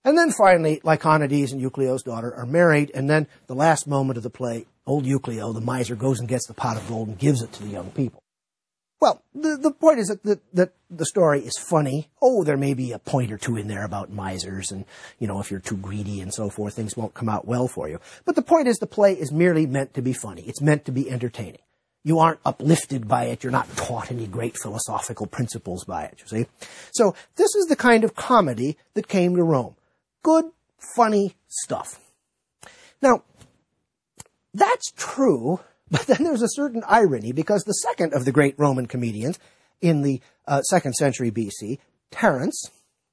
And then finally, Lyconides and Eucleo's daughter are married, and then the last moment of the play, old Eucleo, the miser, goes and gets the pot of gold and gives it to the young people. Well, the point is that the story is funny. Oh, there may be a point or two in there about misers and, if you're too greedy and so forth, things won't come out well for you. But the point is the play is merely meant to be funny. It's meant to be entertaining. You aren't uplifted by it. You're not taught any great philosophical principles by it, you see. So this is the kind of comedy that came to Rome. Good, funny stuff. Now, that's true, but then there's a certain irony, because the second of the great Roman comedians in the 2nd century BC, Terence,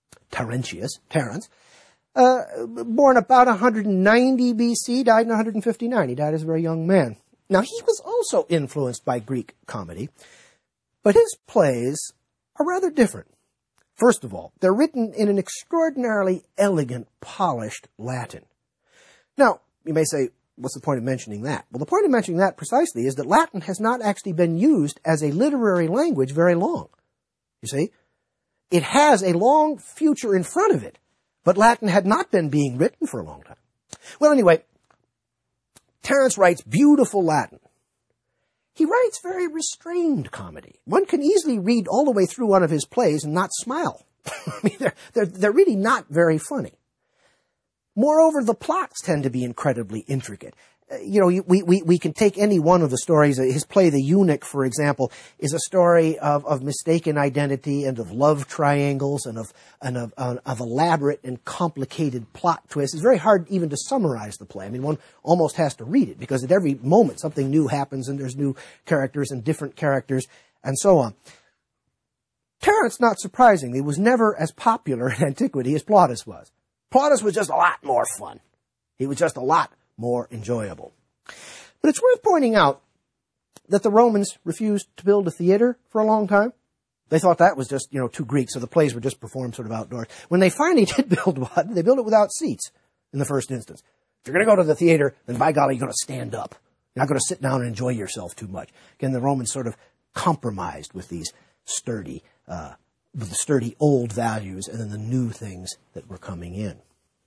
born about 190 BC, died in 159. He died as a very young man. Now, he was also influenced by Greek comedy, but his plays are rather different. First of all, they're written in an extraordinarily elegant, polished Latin. Now, you may say, what's the point of mentioning that? Well, the point of mentioning that precisely is that Latin has not actually been used as a literary language very long. You see? It has a long future in front of it, but Latin had not been being written for a long time. Well, anyway, Terence writes beautiful Latin. He writes very restrained comedy. One can easily read all the way through one of his plays and not smile. I mean, they're really not very funny. Moreover, the plots tend to be incredibly intricate. We can take any one of the stories. His play, The Eunuch, for example, is a story of mistaken identity and of love triangles and of elaborate and complicated plot twists. It's very hard even to summarize the play. I mean, one almost has to read it, because at every moment something new happens and there's new characters and different characters and so on. Terence, not surprisingly, was never as popular in antiquity as Plautus was. Plautus was just a lot more fun. He was just a lot more enjoyable. But it's worth pointing out that the Romans refused to build a theater for a long time. They thought that was just, too Greek, so the plays were just performed sort of outdoors. When they finally did build one, they built it without seats in the first instance. If you're going to go to the theater, then by golly, you're going to stand up. You're not going to sit down and enjoy yourself too much. Again, the Romans sort of compromised with these sturdy old values and then the new things that were coming in.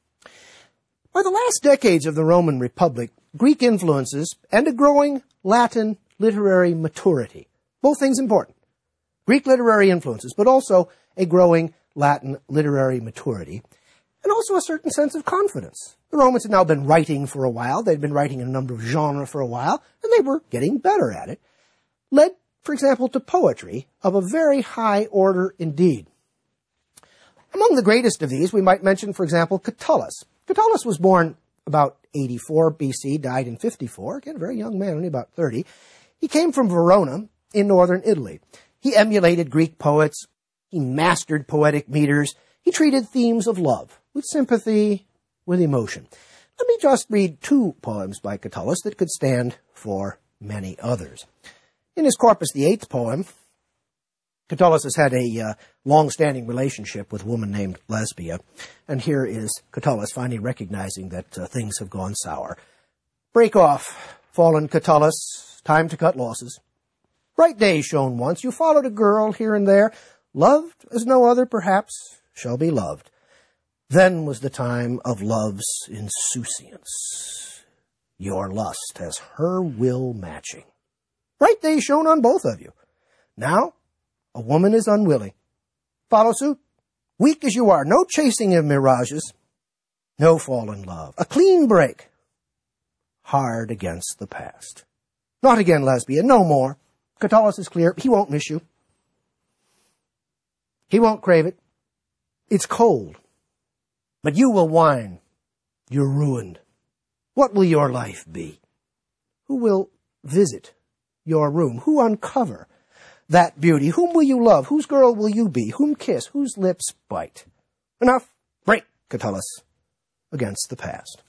By the last decades of the Roman Republic, Greek influences and a growing Latin literary maturity, both things important. Greek literary influences, but also a growing Latin literary maturity, and also a certain sense of confidence. The Romans had now been writing for a while. They'd been writing in a number of genres for a while, and they were getting better at it, led, for example, to poetry of a very high order indeed. Among the greatest of these, we might mention, for example, Catullus. Catullus was born about 84 BC, died in 54. Again, a very young man, only about 30. He came from Verona in northern Italy. He emulated Greek poets. He mastered poetic meters. He treated themes of love with sympathy, with emotion. Let me just read 2 poems by Catullus that could stand for many others. In his Corpus, the 8th poem, Catullus has had a long-standing relationship with a woman named Lesbia, and here is Catullus finally recognizing that things have gone sour. Break off, fallen Catullus, time to cut losses. Bright days shone once, you followed a girl here and there, loved as no other perhaps shall be loved. Then was the time of love's insouciance. Your lust has her will matching. Bright days shone on both of you. Now, a woman is unwilling. Follow suit. Weak as you are, no chasing of mirages, no fall in love. A clean break. Hard against the past. Not again, Lesbia, no more. Catullus is clear. He won't miss you. He won't crave it. It's cold. But you will whine. You're ruined. What will your life be? Who will visit your room? Who uncover that beauty? Whom will you love? Whose girl will you be? Whom kiss? Whose lips bite? Enough. Break, Catullus, against the past.